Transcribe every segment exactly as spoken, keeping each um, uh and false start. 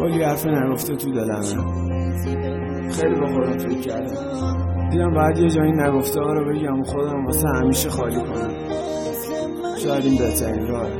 کلی حرف نگفته تو دلمه. خیلی با خودم فکر کردم، دیدم باید یه جایی نگفته ها رو بگم و خودم واسه همیشه خالی کنم. شاید این بهترین راهه.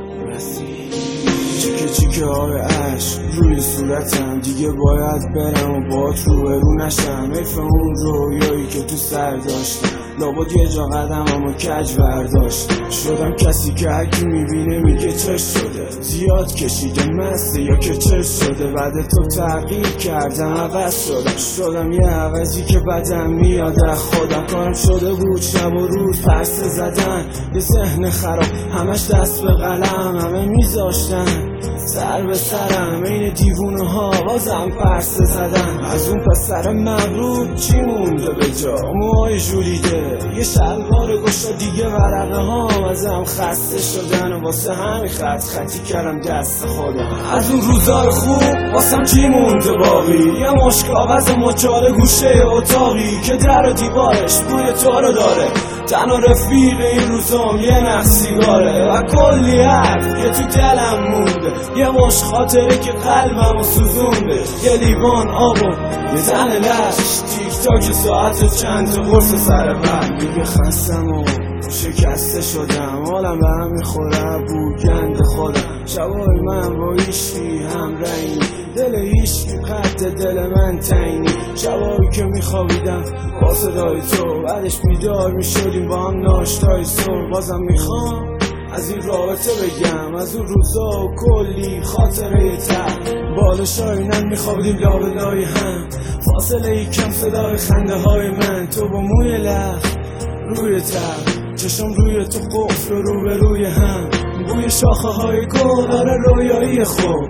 چیکه چیکه های عشق روی صورتم، دیگه باید برم و باهات روبرو نشم. حیف اون رویایی که تو سر داشتم، لابد یه جا قدممو کج برداشت. شدم کسی که هرکی میبینه میگه چه شده، زیاد کشیده مسته یا که چه شده. بعد تو تغییر کردم، عوض شدم شدم یه عوضی که بدم میاد از خودم. کارم شده بود شب و روز پرسه زدن، یه ذهن خراب همش دست به قلم. همه میذاشتن سر به سرم، این دیوونه ها بازم پرسه زدن. از اون پسر مغرور چی مونده به جا؟ موهای جولیده، یه شلوار گشا دیگه ورقه ها ازم خسته شدن. و واسه همین خط خطی کردم دست خودم. از اون روزای خوب واسم چی مونده باقی؟ یه مشت کاغذ مچاله گوشه اتاقی که در و دیوارش بوی تو رو داره. تنها رفیق این روزام یه نخ سیگاره و کلی حرف که تو دلم مونده. یه مشت خاطره که قلبمو سوزونده، یه لیوان آب و یه تن لش. تیک تاک ساعت چند تا قرص سر بر. دیگه خستم و شکسته شدم، حالم به هم میخوره بوگند خودم. شبای من با ایشکی هم رنگی، دل ایشکی قد دل من تنگی. شبایی که میخوابیدم با صدای تو، بعدش بیدار میشدیم با هم ناشتای صبح. بازم میخوام از این رابطه بگم، از اون روزا و کلی خاطره تر. بالشای نم میخوابیدیم لابلای هم، فاصله ای کم صدای خنده های من. تو با موی لخ روی تر، چشم روی تو قفل و رو به روی هم. بوی شاخه های گل داره رویایی خوب.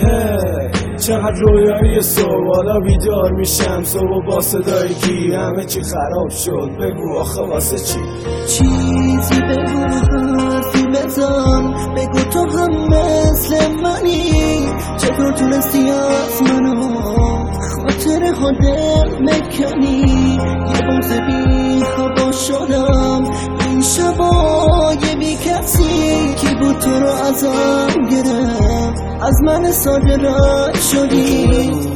هی چقدر رویایی صبح، حالا بیدار میشم صبح با صدای کی. همه چی خراب شد، بگو آخه واسه چی؟ چیزی بگو، حرفی بزن، بگو تو هم مثل منی. چطور تونستی از منو خاطره ها دل مکنی؟ یه بغض بی خوابا شدم این شبای بی کسی. کی بود تو رو ازم گرفت، از من ساده رد شدی؟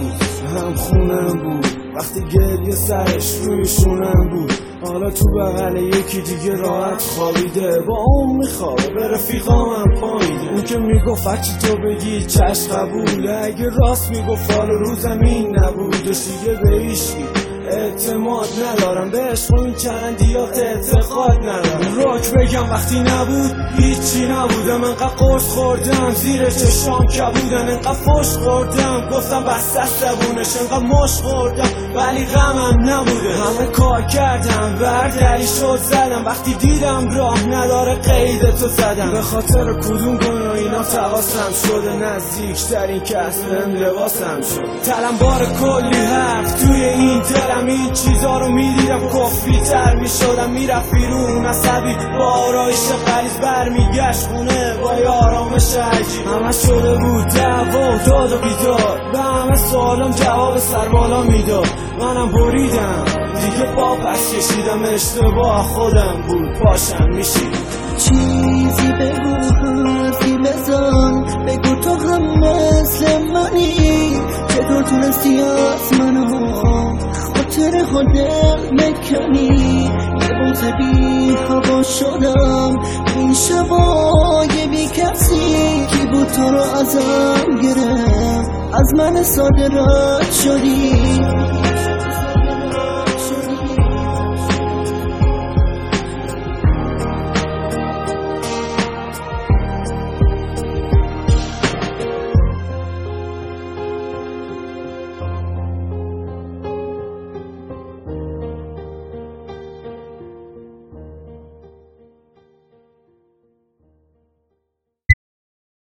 هم خونم بود وقتی گریه سرش روی شونم بود. حالا تو بغل یکی دیگه راحت خوابیده، با اون میخوابه به رفیقام هم پاییده. اون که میگفت هرچی تو بگی چشم قبوله، اگه راست میگفت حال رو زمین نبودش. دیگه به ایشکی اعتماد ندارم، به عشق و این چندیات اعتقاد ندارم. روک بگم وقتی نبود هیچی نبودم، انقدر قرص خوردم زیر چشام کبودن. انقدر فش خوردم گفتم بس دست زبونش، انقدر مش خوردم ولی غمم نبوده. همه کار کردم بردری شد زدم، وقتی دیدم راه نداره قید تو زدم. به خاطر کدوم گناه اینا تقاسم شده، نزدیکترین کس بهم لباسم شد. تلم بار کلی حرف توی این دلم، این چیزا رو میدیدم کفری تر میشدم. میرفت بیرون عصبی با آرایش غلیظ، برمیگشت خونه با یه آرامش عجیب. همه شده بود دعوا و داد و بیداد، به همه سوالم جواب سربالا میداد. منم بریدم دیگه با پس کشیدم، اشتباه خودم بود پاشم میشید. چیزی بگو، حرفی بزن، بگو تو هم مثل منی. چطور تونستی از منو خاطره ها دل مکنی؟ یه بغض بی هوا شدم این شبای بی کسی. کی بود تو رو ازم گرفت، از من ساده رد شدی؟